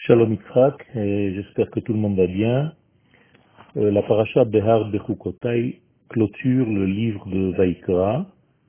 Shalom Yitzhak, et j'espère que tout le monde va bien. La paracha Behar Bechukotai clôture le livre de Vaïkra.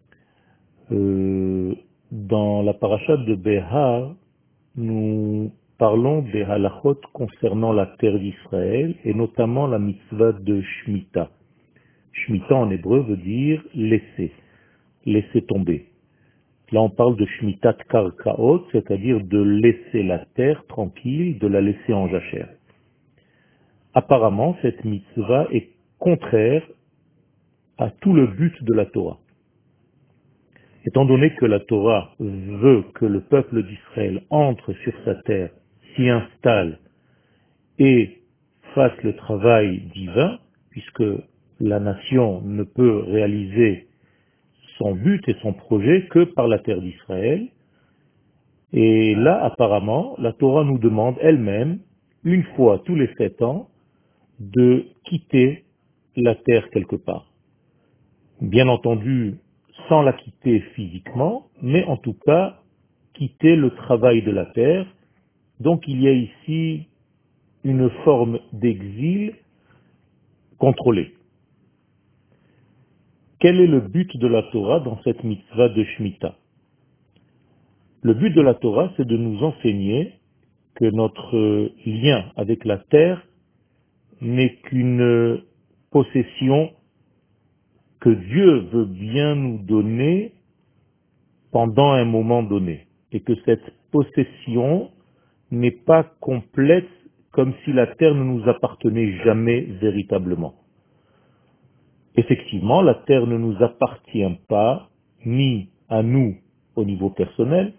Dans la paracha de Behar, nous parlons des halachot concernant la terre d'Israël et notamment la mitzvah de Shemitah. Shemitah en hébreu veut dire laisser tomber. Là, on parle de Shmitat Karkaot, c'est-à-dire de laisser la terre tranquille, de la laisser en jachère. Apparemment, cette mitzvah est contraire à tout le but de la Torah. Étant donné que la Torah veut que le peuple d'Israël entre sur sa terre, s'y installe et fasse le travail divin, puisque la nation ne peut réaliser son but et son projet que par la terre d'Israël. Et là, apparemment, la Torah nous demande elle-même, une fois tous les 7 ans, de quitter la terre quelque part. Bien entendu, sans la quitter physiquement, mais en tout cas, quitter le travail de la terre. Donc il y a ici une forme d'exil contrôlé. Quel est le but de la Torah dans cette mitzvah de Shemitah? Le but de la Torah, c'est de nous enseigner que notre lien avec la terre n'est qu'une possession que Dieu veut bien nous donner pendant un moment donné, et que cette possession n'est pas complète comme si la terre ne nous appartenait jamais véritablement. Effectivement, la terre ne nous appartient pas, ni à nous au niveau personnel,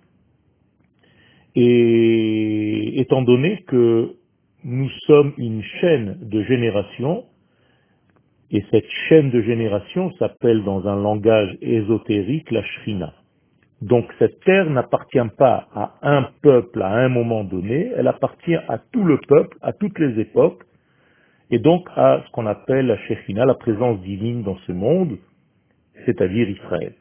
et étant donné que nous sommes une chaîne de génération, et cette chaîne de génération s'appelle dans un langage ésotérique la Shrina. Donc cette terre n'appartient pas à un peuple à un moment donné, elle appartient à tout le peuple, à toutes les époques, et donc à ce qu'on appelle la Shekhinah, la présence divine dans ce monde, c'est-à-dire Israël.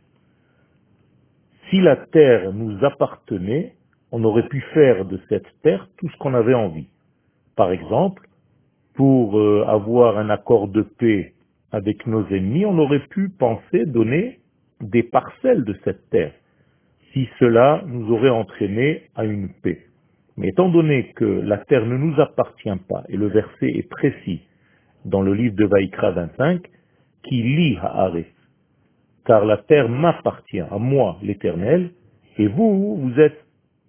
Si la terre nous appartenait, on aurait pu faire de cette terre tout ce qu'on avait envie. Par exemple, pour avoir un accord de paix avec nos ennemis, on aurait pu penser donner des parcelles de cette terre, si cela nous aurait entraîné à une paix. Mais étant donné que la terre ne nous appartient pas, et le verset est précis dans le livre de Vaïkra 25, qui lit Haaretz, car la terre m'appartient, à moi, l'Éternel, et vous êtes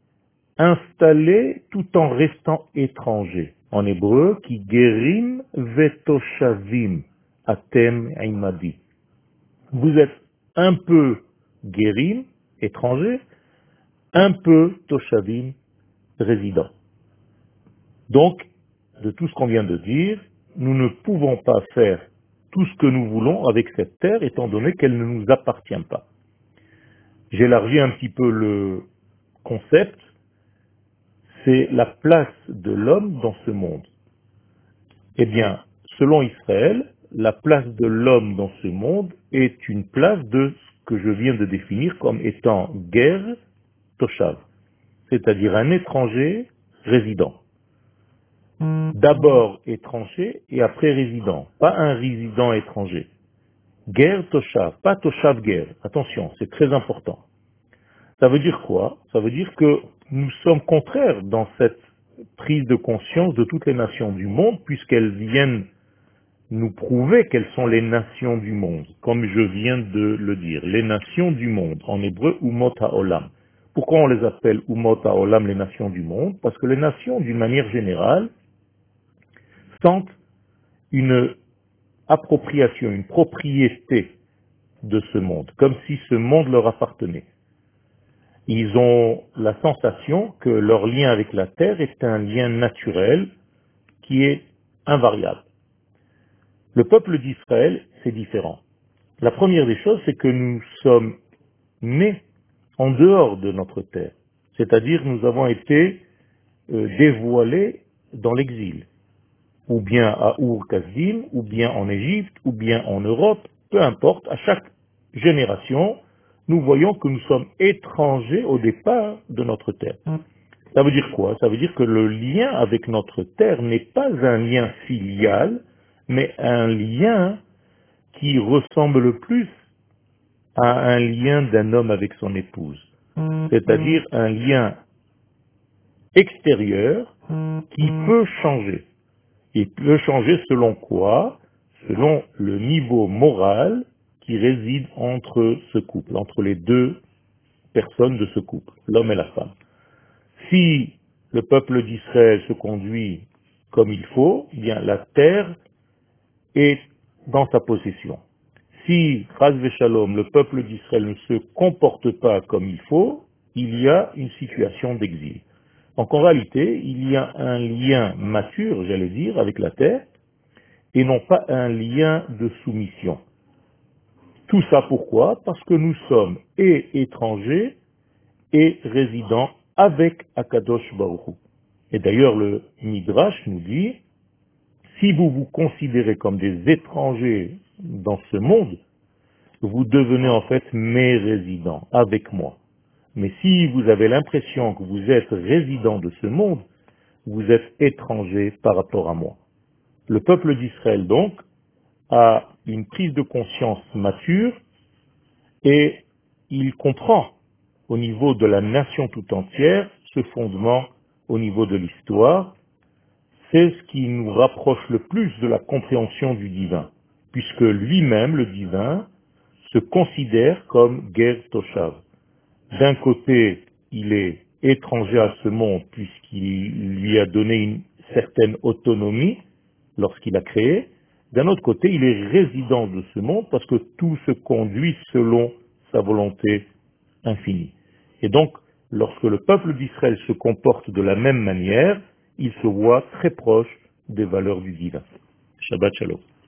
installés tout en restant étrangers. En hébreu, qui gerim vetoshavim atem imadi. Vous êtes un peu gerim, étrangers, un peu toshavim, résidents. Donc, de tout ce qu'on vient de dire, nous ne pouvons pas faire tout ce que nous voulons avec cette terre, étant donné qu'elle ne nous appartient pas. J'élargis un petit peu le concept, c'est la place de l'homme dans ce monde. Eh bien, selon Israël, la place de l'homme dans ce monde est une place de ce que je viens de définir comme étant ger toshav, c'est-à-dire un étranger résident. D'abord étranger et après résident, pas un résident étranger. Ger toshav, pas toshav ger. Attention, c'est très important. Ça veut dire quoi? Ça veut dire que nous sommes contraires dans cette prise de conscience de toutes les nations du monde, puisqu'elles viennent nous prouver quelles sont les nations du monde, comme je viens de le dire. Les nations du monde, en hébreu, Umot HaOlam. Pourquoi on les appelle Umot HaOlam, les nations du monde? Parce que les nations, d'une manière générale, sentent une appropriation, une propriété de ce monde, comme si ce monde leur appartenait. Ils ont la sensation que leur lien avec la terre est un lien naturel qui est invariable. Le peuple d'Israël, c'est différent. La première des choses, c'est que nous sommes nés en dehors de notre terre. C'est-à-dire nous avons été dévoilés dans l'exil, ou bien à Ur-Kasdim, ou bien en Égypte, ou bien en Europe, peu importe, à chaque génération, nous voyons que nous sommes étrangers au départ de notre terre. Ça veut dire quoi? Ça veut dire que le lien avec notre terre n'est pas un lien filial, mais un lien qui ressemble le plus à un lien d'un homme avec son épouse. C'est-à-dire un lien extérieur qui peut changer. Il peut changer selon quoi? Selon le niveau moral qui réside entre ce couple, entre les deux personnes de ce couple, l'homme et la femme. Si le peuple d'Israël se conduit comme il faut, eh bien la terre est dans sa possession. Si, Chas Shalom, le peuple d'Israël ne se comporte pas comme il faut, il y a une situation d'exil. Donc en réalité, il y a un lien mature, j'allais dire, avec la terre, et non pas un lien de soumission. Tout ça pourquoi? Parce que nous sommes et étrangers et résidents avec Akadosh Baruch Hu. Et d'ailleurs, le Midrash nous dit, si vous vous considérez comme des étrangers dans ce monde, vous devenez en fait mes résidents, avec moi. Mais si vous avez l'impression que vous êtes résident de ce monde, vous êtes étranger par rapport à moi. Le peuple d'Israël, donc, a une prise de conscience mature et il comprend au niveau de la nation tout entière ce fondement au niveau de l'histoire. C'est ce qui nous rapproche le plus de la compréhension du divin, puisque lui-même, le divin, se considère comme Ger Toshav. D'un côté, il est étranger à ce monde puisqu'il lui a donné une certaine autonomie lorsqu'il a créé. D'un autre côté, il est résident de ce monde parce que tout se conduit selon sa volonté infinie. Et donc, lorsque le peuple d'Israël se comporte de la même manière, il se voit très proche des valeurs du divin. Shabbat Shalom.